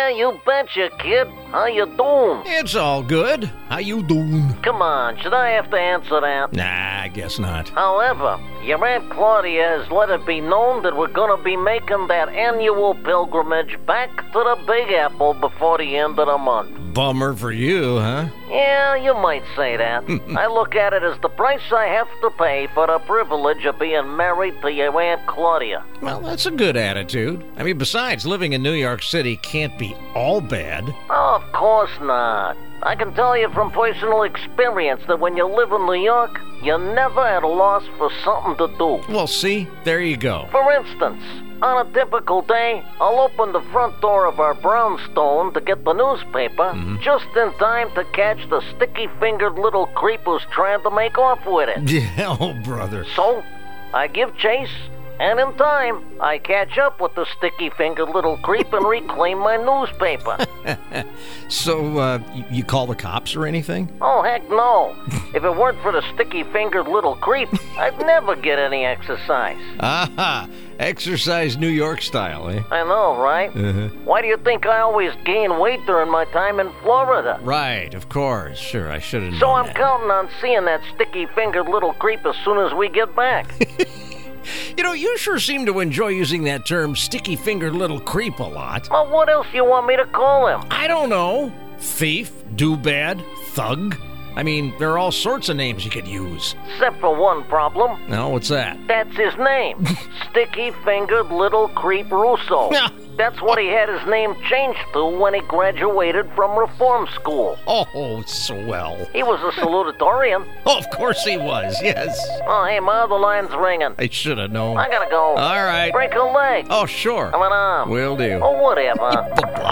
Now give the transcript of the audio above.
Yeah, you betcha, kid. How you doing? It's all good. How you doing? Come on, should I have to answer that? Nah, I guess not. However, your Aunt Claudia has let it be known that we're gonna be making that annual pilgrimage back to the Big Apple before the end of the month. Bummer for you, huh? Yeah, you might say that. I look at it as the price I have to pay for the privilege of being married to your Aunt Claudia. Well, that's a good attitude. I mean, besides, living in New York City can't be all bad. Oh, of course not. I can tell you from personal experience that when you live in New York, you're never at a loss for something to do. Well, see, there you go. For instance, on a typical day, I'll open the front door of our brownstone to get the newspaper just in time to catch the sticky-fingered little creep who's trying to make off with it. Yeah, oh, brother. So, I give chase, and in time, I catch up with the sticky-fingered little creep and reclaim my newspaper. So, you call the cops or anything? Oh, heck no. If it weren't for the sticky-fingered little creep, I'd never get any exercise. Aha! Exercise New York style, eh? I know, right? Why do you think I always gain weight during my time in Florida? Right, of course. Sure, I should have known So I'm that. counting on seeing that sticky-fingered little creep as soon as we get back. You know, you sure seem to enjoy using that term sticky-fingered little creep a lot. Well, what else you want me to call him? I don't know. Thief, doobad, thug. I mean, there are all sorts of names you could use. Except for one problem. No, what's that? That's his name. Sticky-fingered little creep Russo. That's what he had his name changed to when he graduated from reform school. Oh, swell. He was a salutatorian. Oh, of course he was, yes. Oh, hey, my other line's ringing. I should have known. I gotta go. All right. Break a leg. Oh, sure. Have an arm. Will do. Or whatever.